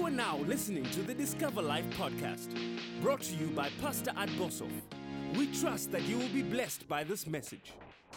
are now listening to the Discover Life podcast, brought to you by Pastor Ad Bosov. We trust that you will be blessed by this message.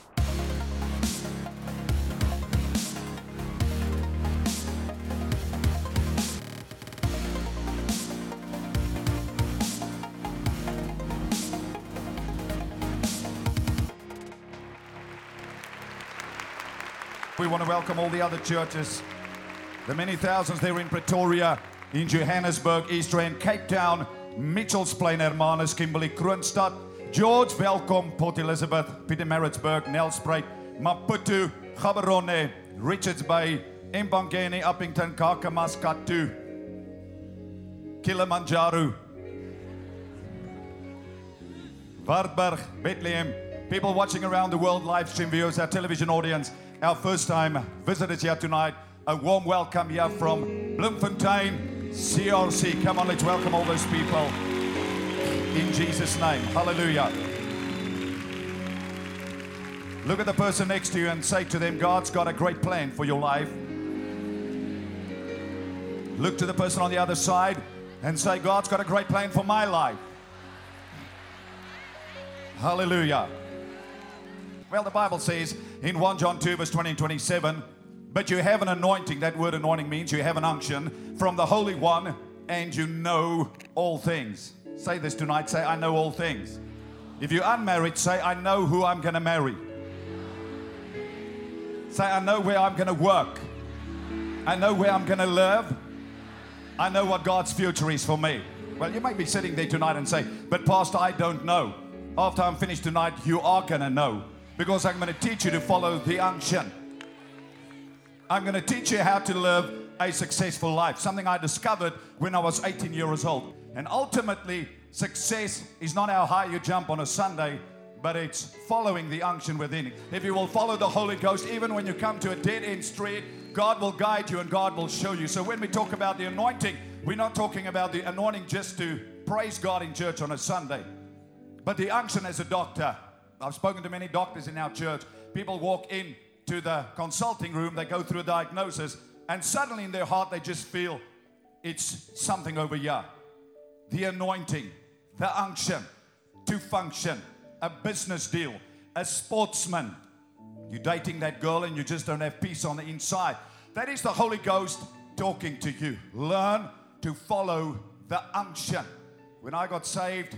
We want to welcome all the other churches, the many thousands there in Pretoria, in Johannesburg, East Rand, Cape Town, Mitchells Plain, Hermanus, Kimberley, Kroonstad, George, welkom, Port Elizabeth, Pietermaritzburg, Nelspruit, Maputo, Gaborone, Richards Bay, Mbangeni, Uppington, Kakamas-Katu, Kilimanjaro, Wartburg, Bethlehem, people watching around the world, live stream viewers, our television audience, our first time visitors here tonight, a warm welcome here from Bloemfontein, CRC. Come on, let's welcome all those people in Jesus' name. Hallelujah. Look at the person next to you and say to them, God's got a great plan for your life. Look to the person on the other side and say, God's got a great plan for my life. Hallelujah. Well, the Bible says in 1 John 2, verse 20 and 27, but you have an anointing. That word anointing means you have an unction from the Holy One, and you know all things. Say this tonight. Say, I know all things. If you're unmarried, say, I know who I'm going to marry. Say, I know where I'm going to work. I know where I'm going to live. I know what God's future is for me. Well, you might be sitting there tonight and say, but Pastor, I don't know. After I'm finished tonight, you are going to know. Because I'm going to teach you to follow the unction. I'm going to teach you how to live a successful life. Something I discovered when I was 18 years old. And ultimately, success is not how high you jump on a Sunday, but it's following the unction within it. If you will follow the Holy Ghost, even when you come to a dead-end street, God will guide you and God will show you. So when we talk about the anointing, we're not talking about the anointing just to praise God in church on a Sunday, but the unction as a doctor. I've spoken to many doctors in our church. People walk in to the consulting room, they go through a diagnosis, and suddenly in their heart they just feel it's something over here. The anointing, the unction to function, a business deal, a sportsman. You're dating that girl and you just don't have peace on the inside. That is the Holy Ghost talking to you. Learn to follow the unction. When I got saved,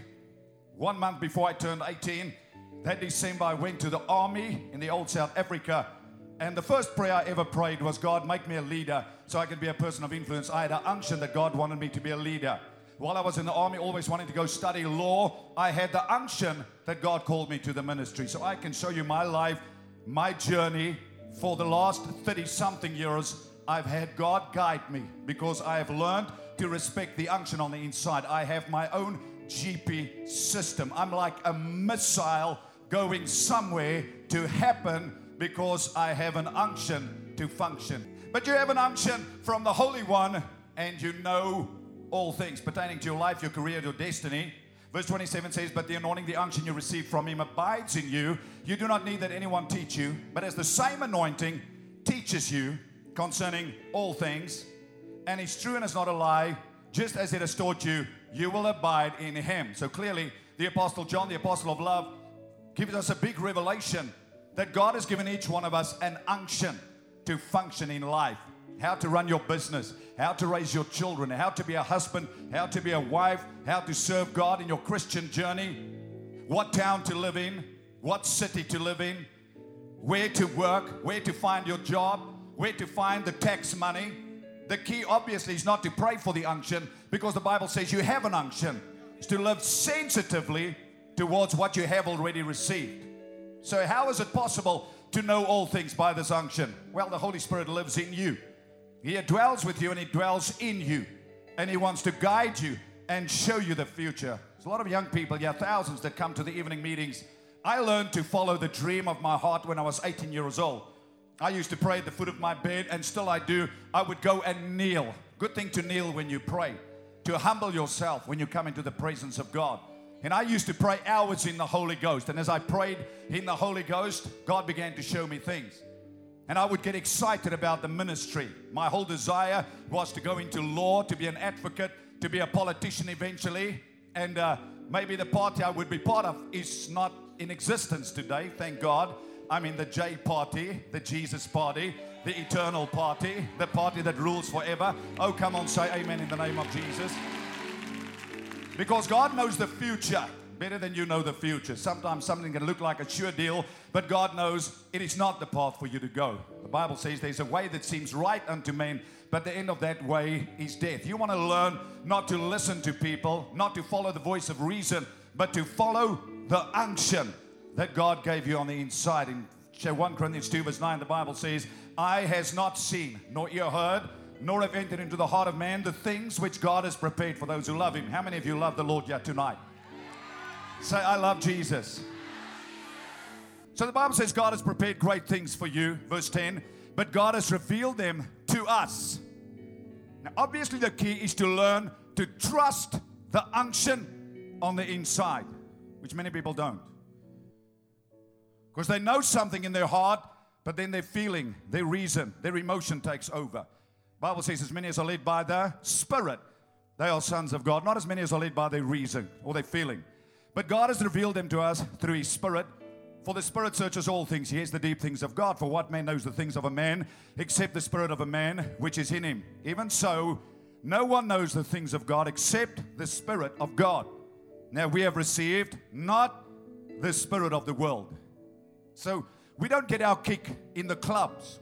1 month before I turned 18, that December, I went to the army in the old South Africa, and the first prayer I ever prayed was, God, make me a leader so I can be a person of influence. I had an unction that God wanted me to be a leader. While I was in the army, always wanting to go study law, I had the unction that God called me to the ministry. So I can show you my life, my journey. For the last 30-something years, I've had God guide me because I have learned to respect the unction on the inside. I have my own GP system. I'm like a missile going somewhere to happen because I have an unction to function. But you have an unction from the Holy One, and you know all things pertaining to your life, your career, your destiny. Verse 27 says, but the anointing, the unction you receive from Him abides in you. You do not need that anyone teach you, but as the same anointing teaches you concerning all things, and is true and is not a lie, just as it has taught you, you will abide in Him. So clearly, the Apostle John, the Apostle of Love, gives us a big revelation that God has given each one of us an unction to function in life. How to run your business, how to raise your children, how to be a husband, how to be a wife, how to serve God in your Christian journey, what town to live in, what city to live in, where to work, where to find your job, where to find the tax money. The key, obviously, is not to pray for the unction, because the Bible says you have an unction. It's to live sensitively towards what you have already received. So how is it possible to know all things by this unction? Well, the Holy Spirit lives in you. He dwells with you and He dwells in you. And He wants to guide you and show you the future. There's a lot of young people, thousands that come to the evening meetings. I learned to follow the dream of my heart when I was 18 years old. I used to pray at the foot of my bed, and still I do. I would go and kneel. Good thing to kneel when you pray, to humble yourself when you come into the presence of God. And I used to pray hours in the Holy Ghost. And as I prayed in the Holy Ghost, God began to show me things. and I would get excited about the ministry. My whole desire was to go into law, to be an advocate, to be a politician eventually. And maybe the party I would be part of is not in existence today, thank God. I'm in the J party, the Jesus party, the eternal party, the party that rules forever. Oh, come on, say amen in the name of Jesus. Because God knows the future better than you know the future. Sometimes something can look like a sure deal, but God knows it is not the path for you to go. The Bible says there's a way that seems right unto men, but the end of that way is death. You want to learn not to listen to people, not to follow the voice of reason, but to follow the unction that God gave you on the inside. In 1 Corinthians 2 verse 9, the Bible says, eye has not seen, nor ear heard, nor have entered into the heart of man the things which God has prepared for those who love Him. How many of you love the Lord yet tonight? Say, I love Jesus. So the Bible says God has prepared great things for you. Verse 10, but God has revealed them to us. Now, obviously the key is to learn to trust the unction on the inside, which many people don't. Because they know something in their heart, but then their feeling, their reason, their emotion takes over. The Bible says as many as are led by the Spirit, they are sons of God. Not as many as are led by their reason or their feeling. But God has revealed them to us through His Spirit. For the Spirit searches all things. He hears the deep things of God. For what man knows the things of a man, except the Spirit of a man which is in him? Even so, no one knows the things of God except the Spirit of God. Now we have received not the spirit of the world. So we don't get our kick in the clubs.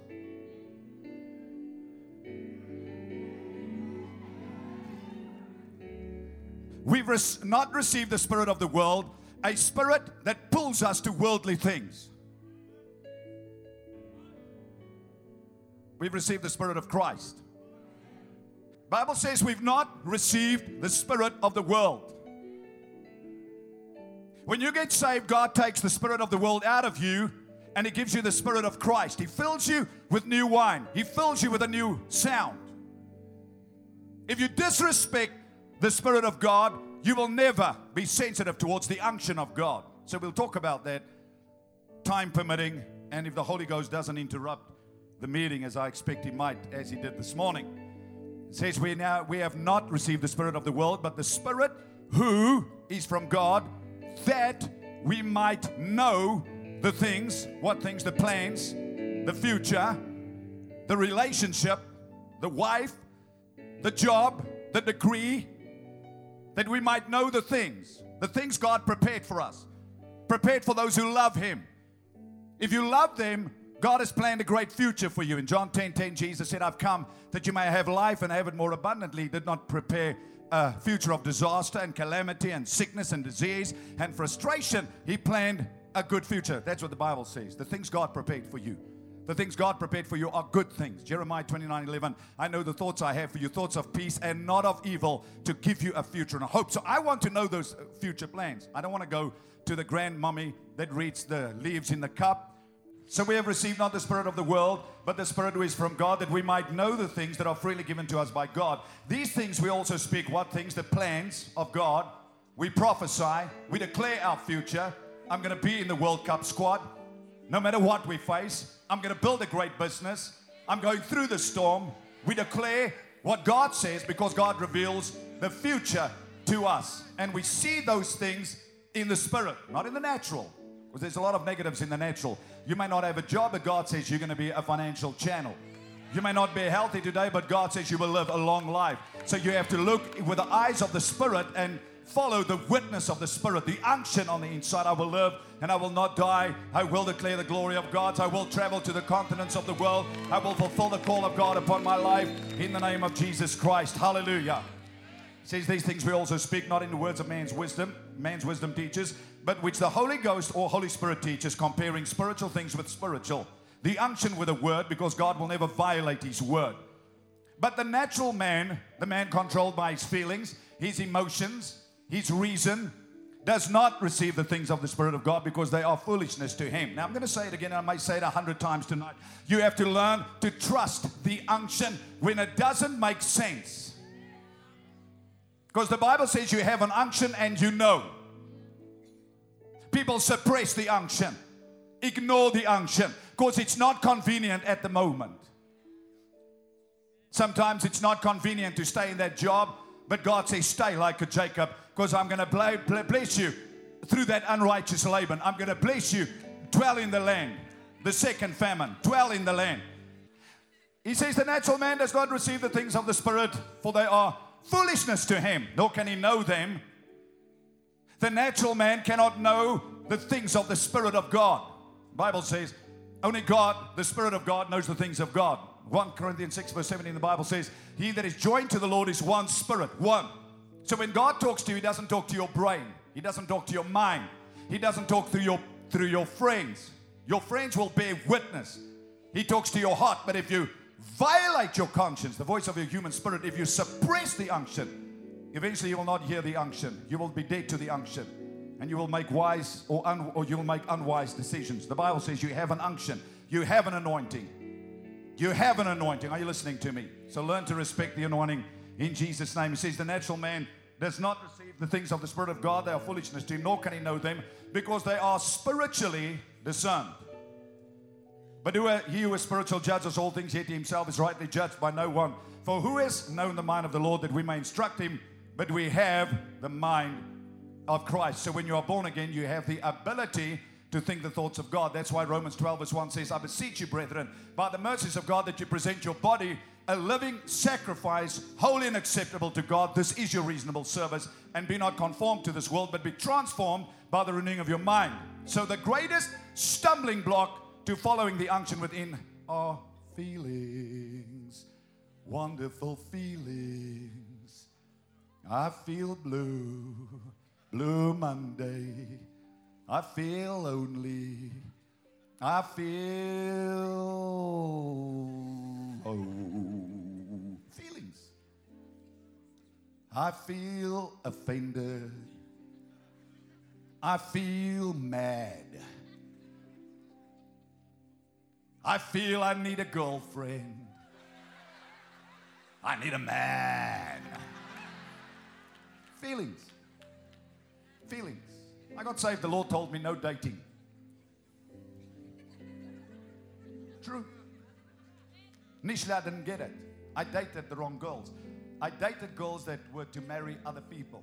We've not received the spirit of the world, a spirit that pulls us to worldly things. We've received the Spirit of Christ. Bible says we've not received the spirit of the world. When you get saved, God takes the spirit of the world out of you and He gives you the Spirit of Christ. He fills you with new wine. He fills you with a new sound. If you disrespect the Spirit of God, you will never be sensitive towards the unction of God. So we'll talk about that, time permitting, and if the Holy Ghost doesn't interrupt the meeting, as I expect He might, as He did this morning. It says we have not received the spirit of the world, but the Spirit who is from God, that we might know the things, what things, the plans, the future, the relationship, the wife, the job, the degree, that we might know the things God prepared for us, prepared for those who love Him. If you love them, God has planned a great future for you. In John 10:10, Jesus said, I've come that you may have life and have it more abundantly. He did not prepare a future of disaster and calamity and sickness and disease and frustration. He planned a good future. That's what the Bible says. The things God prepared for you. The things God prepared for you are good things. Jeremiah 29:11, I know the thoughts I have for you, thoughts of peace and not of evil, to give you a future and a hope. So I want to know those future plans. I don't want to go to the grandmommy that reads the leaves in the cup. So we have received not the spirit of the world, but the Spirit who is from God, that we might know the things that are freely given to us by God. These things we also speak. What things? The plans of God. We prophesy. We declare our future. I'm going to be in the World Cup squad. No matter what we face, I'm going to build a great business. I'm going through the storm. We declare what God says because God reveals the future to us. And we see those things in the Spirit, not in the natural. Because there's a lot of negatives in the natural. You may not have a job, but God says you're going to be a financial channel. You may not be healthy today, but God says you will live a long life. So you have to look with the eyes of the Spirit and follow the witness of the Spirit, the unction on the inside. I will live and I will not die. I will declare the glory of God. I will travel to the continents of the world. I will fulfill the call of God upon my life in the name of Jesus Christ. Hallelujah. It says these things we also speak, not in the words of man's wisdom teaches, but which the Holy Ghost or Holy Spirit teaches, comparing spiritual things with spiritual. The unction with a word, because God will never violate His word. But the natural man, the man controlled by his feelings, his emotions, his reason, does not receive the things of the Spirit of God because they are foolishness to him. Now I'm going to say it again, and I may say it 100 times tonight. You have to learn to trust the unction when it doesn't make sense. Because the Bible says you have an unction and you know. People suppress the unction, ignore the unction, because it's not convenient at the moment. Sometimes it's not convenient to stay in that job, but God says, stay like a Jacob, because I'm going to bless you through that unrighteous Laban. I'm going to bless you. Dwell in the land. The second famine. Dwell in the land. He says the natural man does not receive the things of the Spirit, for they are foolishness to him, nor can he know them. The natural man cannot know the things of the Spirit of God. The Bible says only God, the Spirit of God, knows the things of God. 1 Corinthians 6 verse 17, the Bible says, he that is joined to the Lord is one spirit, one. So when God talks to you, he doesn't talk to your brain. He doesn't talk to your mind. He doesn't talk through your friends. Your friends will bear witness. He talks to your heart, but if you violate your conscience, the voice of your human spirit, if you suppress the unction, eventually you will not hear the unction. You will be dead to the unction. And you will make wise or you will make unwise decisions. The Bible says you have an unction. You have an anointing. You have an anointing. Are you listening to me? So learn to respect the anointing in Jesus' name. He says the natural man does not receive the things of the Spirit of God. They are foolishness to him, nor can he know them, because they are spiritually discerned. But he who is spiritual judges all things, yet he himself is rightly judged by no one. For who has known the mind of the Lord that we may instruct him? But we have the mind of Christ. So when you are born again, you have the ability to think the thoughts of God. That's why Romans 12 verse 1 says, I beseech you, brethren, by the mercies of God, that you present your body a living sacrifice, holy and acceptable to God. This is your reasonable service. And be not conformed to this world, but be transformed by the renewing of your mind. So the greatest stumbling block to following the unction within are feelings, wonderful feelings. I feel blue, blue Monday. I feel lonely. I feel feelings. I feel offended. I feel mad. I feel I need a girlfriend. I need a man. Feelings. Feelings. I got saved, the Lord told me no dating. True. Initially, I didn't get it. I dated the wrong girls. I dated girls that were to marry other people.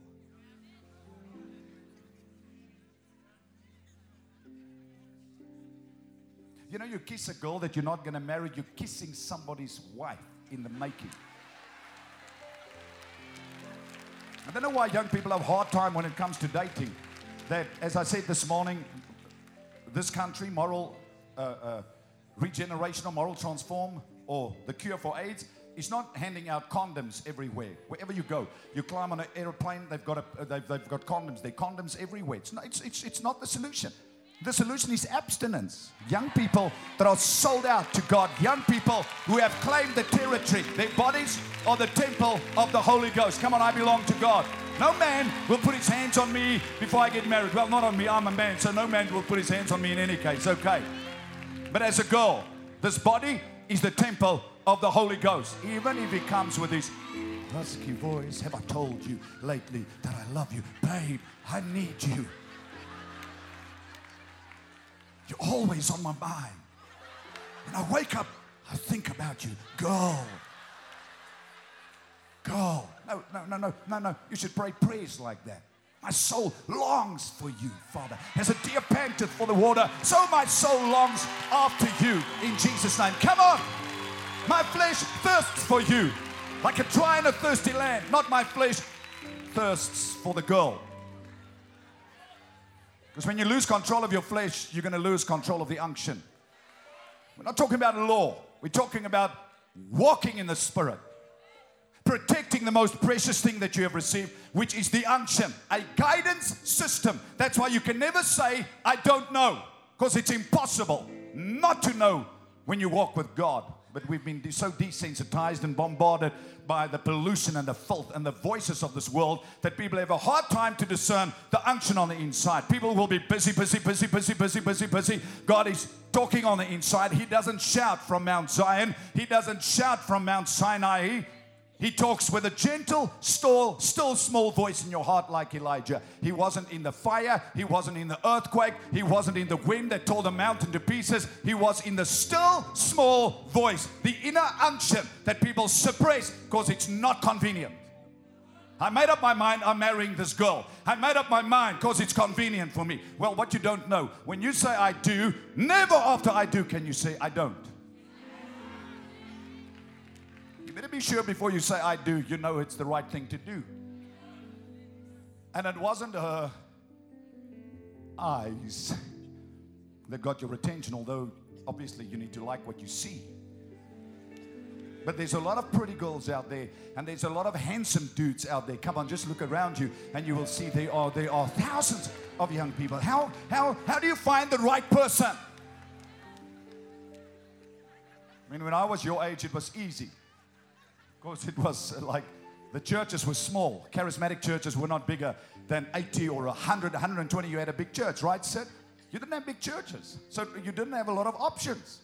You know, you kiss a girl that you're not going to marry, you're kissing somebody's wife in the making. I don't know why young people have a hard time when it comes to dating. That, as I said this morning, this country, moral regeneration or moral transform, or the cure for AIDS, is not handing out condoms everywhere. Wherever you go, you climb on an airplane, they've got condoms. There are condoms everywhere. It's not the solution. The solution is abstinence. Young people that are sold out to God. Young people who have claimed the territory. Their bodies are the temple of the Holy Ghost. Come on, I belong to God. No man will put his hands on me before I get married. Well, not on me, I'm a man, so no man will put his hands on me in any case. Okay. But as a girl, this body is the temple of the Holy Ghost. Even if he comes with his husky voice, have I told you lately that I love you? Babe, I need you. You're always on my mind. When I wake up, I think about you. Girl. Girl. No. You should pray prayers like that. My soul longs for you, Father. As a deer panteth for the water, so my soul longs after you. In Jesus' name. Come on. My flesh thirsts for you. Like a dry and a thirsty land. Not my flesh thirsts for the girl. Because when you lose control of your flesh, you're going to lose control of the unction. We're not talking about law. We're talking about walking in the Spirit. Protecting the most precious thing that you have received, which is the unction. A guidance system. That's why you can never say, I don't know. Because it's impossible not to know when you walk with God. But we've been so desensitized and bombarded by the pollution and the filth and the voices of this world that people have a hard time to discern the unction on the inside. People will be busy. God is talking on the inside. He doesn't shout from Mount Zion. He doesn't shout from Mount Sinai. He talks with a gentle, still small voice in your heart like Elijah. He wasn't in the fire. He wasn't in the earthquake. He wasn't in the wind that tore the mountain to pieces. He was in the still, small voice. The inner unction that people suppress because it's not convenient. I made up my mind I'm marrying this girl. I made up my mind because it's convenient for me. Well, what you don't know, when you say I do, never after I do can you say I don't. You better be sure before you say I do, you know it's the right thing to do. And it wasn't her eyes that got your attention, although obviously you need to like what you see. But there's a lot of pretty girls out there, and there's a lot of handsome dudes out there. Come on, just look around you, and you will see there are thousands of young people. How do you find the right person? I mean, when I was your age, it was easy. Of course, it was like the churches were small. Charismatic churches were not bigger than 80 or 100, 120. You had a big church, right, Sid? You didn't have big churches, so you didn't have a lot of options.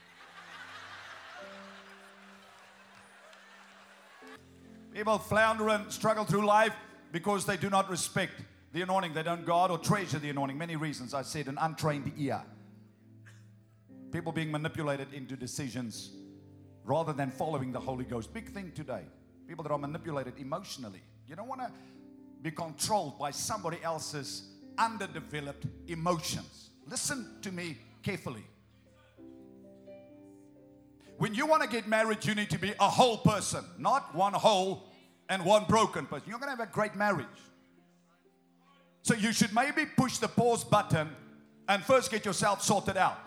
People flounder and struggle through life because they do not respect the anointing. They don't guard or treasure the anointing. Many reasons. I said an untrained ear. People being manipulated into decisions rather than following the Holy Ghost. Big thing today. People that are manipulated emotionally. You don't want to be controlled by somebody else's underdeveloped emotions. Listen to me carefully. When you want to get married, you need to be a whole person, not one whole and one broken person. You're going to have a great marriage. So you should maybe push the pause button and first get yourself sorted out.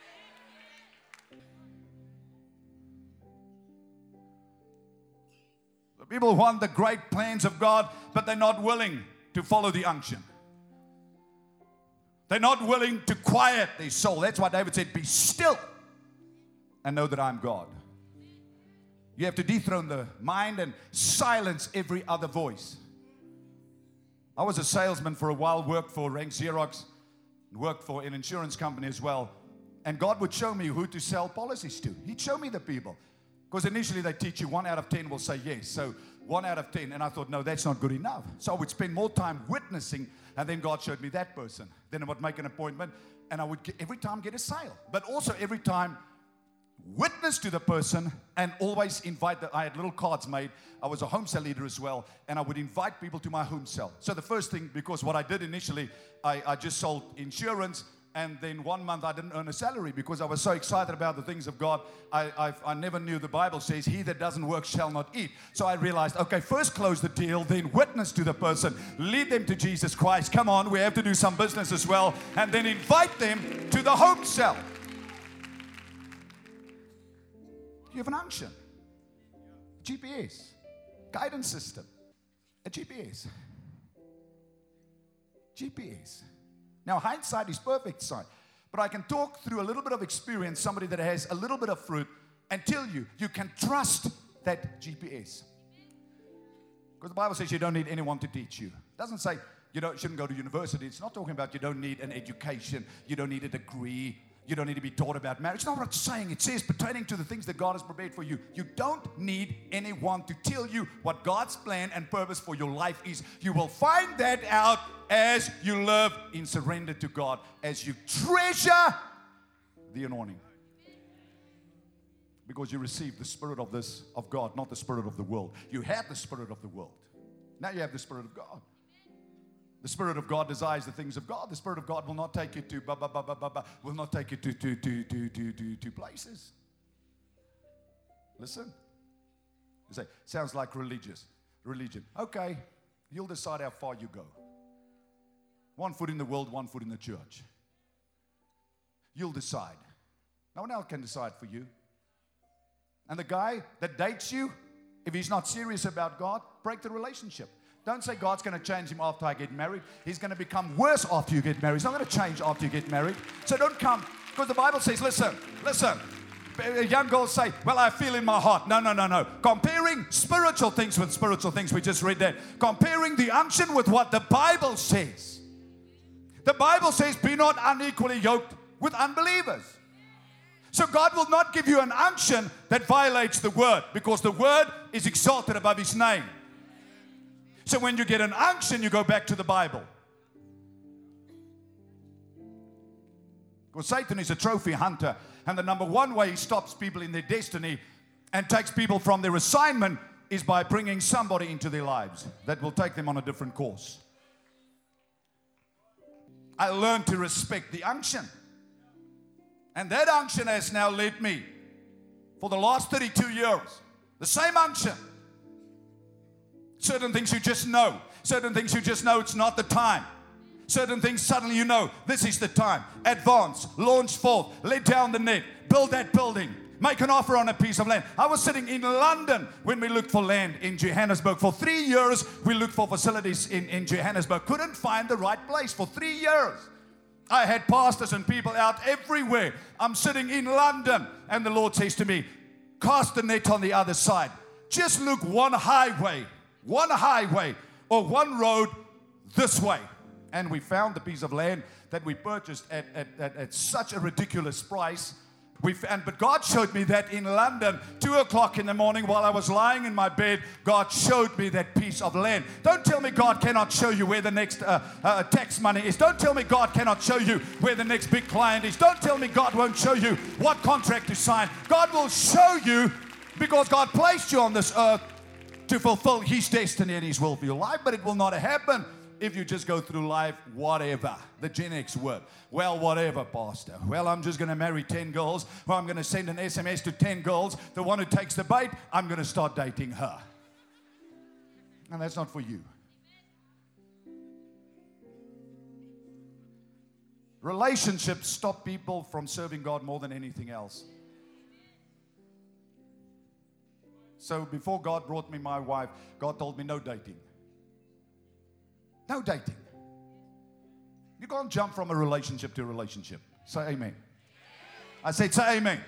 The people want the great plans of God, but they're not willing to follow the unction. They're not willing to quiet their soul. That's why David said, be still and know that I'm God. You have to dethrone the mind and silence every other voice. I was a salesman for a while, worked for Rank Xerox, worked for an insurance company as well. And God would show me who to sell policies to. He'd show me the people. Because initially they teach you 1 out of 10 will say yes. So 1 out of 10. And I thought, no, that's not good enough. So I would spend more time witnessing. And then God showed me that person. Then I would make an appointment. And I would every time get a sale. But also every time witness to the person and always invite I had little cards made. I was a home cell leader as well, and I would invite people to my home cell. So the first thing, because what I did initially, I just sold insurance, and then 1 month I didn't earn a salary because I was so excited about the things of God. I never knew the Bible says, he that doesn't work shall not eat. So I realized, okay, first close the deal, then witness to the person, lead them to Jesus Christ. Come on, we have to do some business as well, and then invite them to the home cell. You have an unction, GPS, guidance system, a GPS. Now, hindsight is perfect sight, but I can talk through a little bit of experience, somebody that has a little bit of fruit, and tell you can trust that GPS. Because the Bible says you don't need anyone to teach you. It doesn't say you shouldn't go to university. It's not talking about you don't need an education, you don't need a degree. You don't need to be taught about marriage. It's not what it's saying. It says pertaining to the things that God has prepared for you. You don't need anyone to tell you what God's plan and purpose for your life is. You will find that out as you live in surrender to God, as you treasure the anointing. Because you receive the Spirit of God, not the spirit of the world. You have the Spirit of the world. Now you have the Spirit of God. The Spirit of God desires the things of God. The Spirit of God will not take you to will not take you to places. Listen. You say, sounds like religion. Okay, you'll decide how far you go. 1 foot in the world, 1 foot in the church. You'll decide. No one else can decide for you. And the guy that dates you, if he's not serious about God, break the relationship. Don't say God's going to change him after I get married. He's going to become worse after you get married. He's not going to change after you get married. So don't come. Because the Bible says, listen. Young girls say, well, I feel in my heart. No. Comparing spiritual things with spiritual things. We just read that. Comparing the unction with what the Bible says. The Bible says, be not unequally yoked with unbelievers. So God will not give you an unction that violates the word, because the word is exalted above his name. So when you get an unction, you go back to the Bible. Because Satan is a trophy hunter, and the number one way he stops people in their destiny and takes people from their assignment is by bringing somebody into their lives that will take them on a different course. I learned to respect the unction. And that unction has now led me for the last 32 years. The same unction. Certain things you just know. Certain things you just know it's not the time. Certain things suddenly you know this is the time. Advance, launch forth, let down the net, build that building, make an offer on a piece of land. I was sitting in London when we looked for land in Johannesburg. For 3 years, we looked for facilities in Johannesburg. Couldn't find the right place for 3 years. I had pastors and people out everywhere. I'm sitting in London, and the Lord says to me, cast the net on the other side. Just look one highway or one road this way. And we found the piece of land that we purchased at such a ridiculous price. But God showed me that in London, 2 o'clock in the morning while I was lying in my bed, God showed me that piece of land. Don't tell me God cannot show you where the next tax money is. Don't tell me God cannot show you where the next big client is. Don't tell me God won't show you what contract to sign. God will show you, because God placed you on this earth to fulfill his destiny and his will for your life. But it will not happen if you just go through life, whatever. The Gen X word. Well, whatever, Pastor. Well, I'm just going to marry 10 girls. Well, I'm going to send an SMS to 10 girls. The one who takes the bait, I'm going to start dating her. And that's not for you. Relationships stop people from serving God more than anything else. So before God brought me my wife, God told me no dating. No dating. You can't jump from a relationship to a relationship. Say amen. I said, say amen.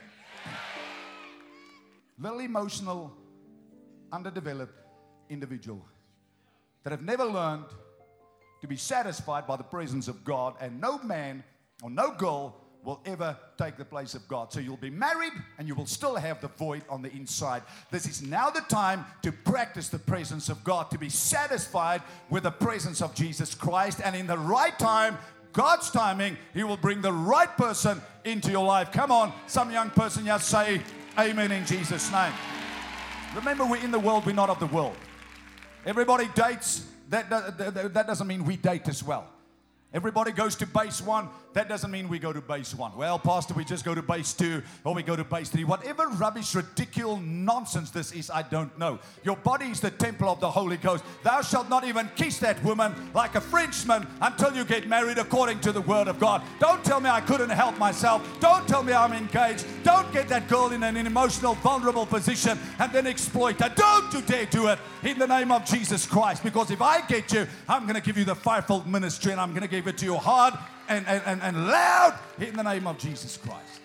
Little emotional, underdeveloped individual that have never learned to be satisfied by the presence of God, and no man or no girl will ever take the place of God. So you'll be married and you will still have the void on the inside. This is now the time to practice the presence of God, to be satisfied with the presence of Jesus Christ. And in the right time, God's timing, he will bring the right person into your life. Come on, some young person just say amen in Jesus' name. Remember, we're in the world, we're not of the world. Everybody dates. That doesn't mean we date as well. Everybody goes to base 1. That doesn't mean we go to base 1. Well, Pastor, we just go to base 2 or we go to base 3. Whatever rubbish, ridiculous nonsense this is, I don't know. Your body is the temple of the Holy Ghost. Thou shalt not even kiss that woman like a Frenchman until you get married according to the word of God. Don't tell me I couldn't help myself. Don't tell me I'm engaged. Don't get that girl in an emotional, vulnerable position and then exploit her. Don't you dare do it in the name of Jesus Christ. Because if I get you, I'm going to give you the fivefold ministry, and I'm going to give it to you hard and loud in the name of Jesus Christ.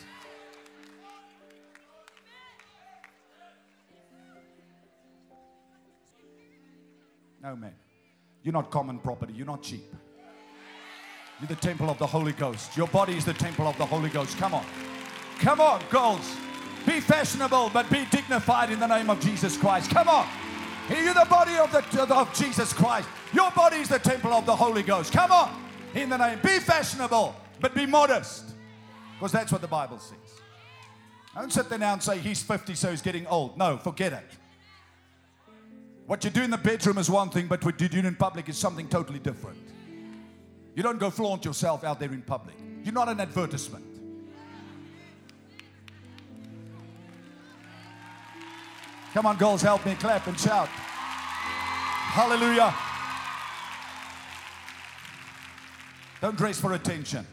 No, man. You're not common property. You're not cheap. You're the temple of the Holy Ghost. Your body is the temple of the Holy Ghost. Come on. Come on, girls. Be fashionable, but be dignified in the name of Jesus Christ. Come on. You're the body of Jesus Christ. Your body is the temple of the Holy Ghost. Come on. In the name. Be fashionable, but be modest. Because that's what the Bible says. Don't sit there now and say he's 50, so he's getting old. No, forget it. What you do in the bedroom is one thing, but what you do in public is something totally different. You don't go flaunt yourself out there in public. You're not an advertisement. Come on, girls, help me clap and shout. Hallelujah. Don't dress for attention.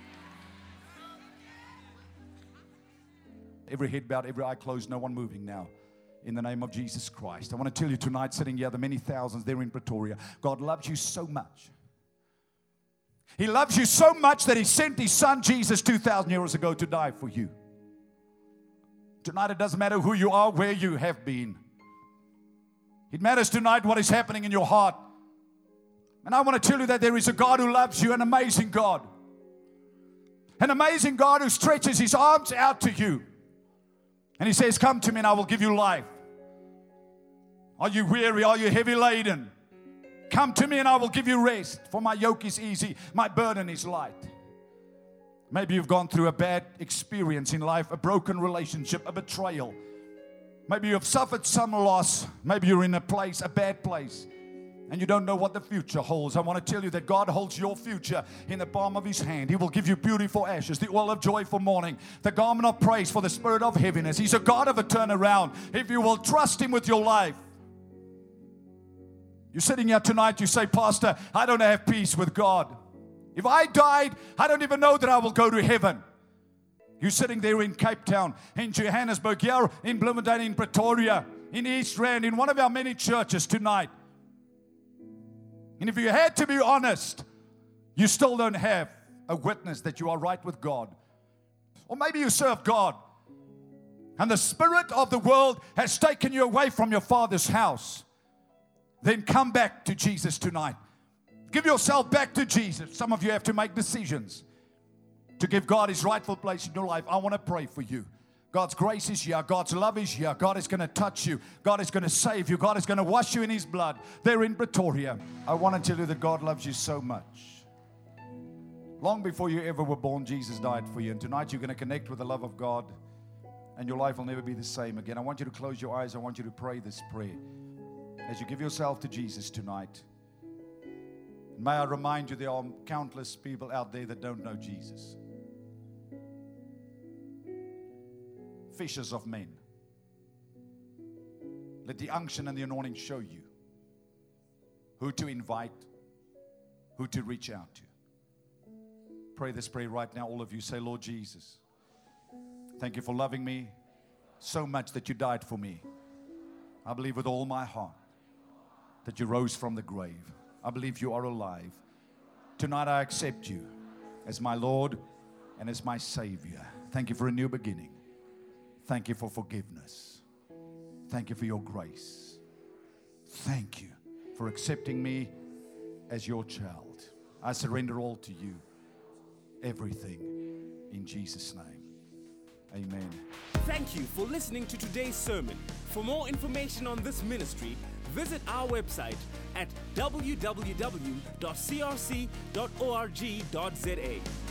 Every head bowed, every eye closed, no one moving now. In the name of Jesus Christ. I want to tell you tonight, sitting here, the many thousands there in Pretoria, God loves you so much. He loves you so much that He sent His Son Jesus 2,000 years ago to die for you. Tonight, it doesn't matter who you are, where you have been. It matters tonight what is happening in your heart. And I want to tell you that there is a God who loves you, an amazing God. An amazing God who stretches His arms out to you. And He says, come to me and I will give you life. Are you weary? Are you heavy laden? Come to me and I will give you rest. For my yoke is easy, my burden is light. Maybe you've gone through a bad experience in life, a broken relationship, a betrayal. Maybe you've suffered some loss. Maybe you're in a bad place, and you don't know what the future holds. I want to tell you that God holds your future in the palm of His hand. He will give you beauty for ashes, the oil of joy for mourning, the garment of praise for the spirit of heaviness. He's a God of a turnaround. If you will trust Him with your life. You're sitting here tonight, you say, Pastor, I don't have peace with God. If I died, I don't even know that I will go to heaven. You're sitting there in Cape Town, in Johannesburg, here in Bloemfontein, in Pretoria, in East Rand, in one of our many churches tonight. And if you had to be honest, you still don't have a witness that you are right with God. Or maybe you serve God, and the spirit of the world has taken you away from your Father's house. Then come back to Jesus tonight. Give yourself back to Jesus. Some of you have to make decisions to give God His rightful place in your life. I want to pray for you. God's grace is here. God's love is here. God is going to touch you. God is going to save you. God is going to wash you in His blood. There in Pretoria. I want to tell you that God loves you so much. Long before you ever were born, Jesus died for you. And tonight you're going to connect with the love of God, and your life will never be the same again. I want you to close your eyes. I want you to pray this prayer as you give yourself to Jesus tonight. And may I remind you, there are countless people out there that don't know Jesus. Fishers of men. Let the unction and the anointing show you who to invite, who to reach out to. Pray this prayer right now, all of you. Say, Lord Jesus, thank you for loving me so much that you died for me. I believe with all my heart that you rose from the grave. I believe you are alive. Tonight I accept you as my Lord and as my Savior. Thank you for a new beginning. Thank you for forgiveness. Thank you for your grace. Thank you for accepting me as your child. I surrender all to you. Everything in Jesus' name. Amen. Thank you for listening to today's sermon. For more information on this ministry, visit our website at www.crc.org.za.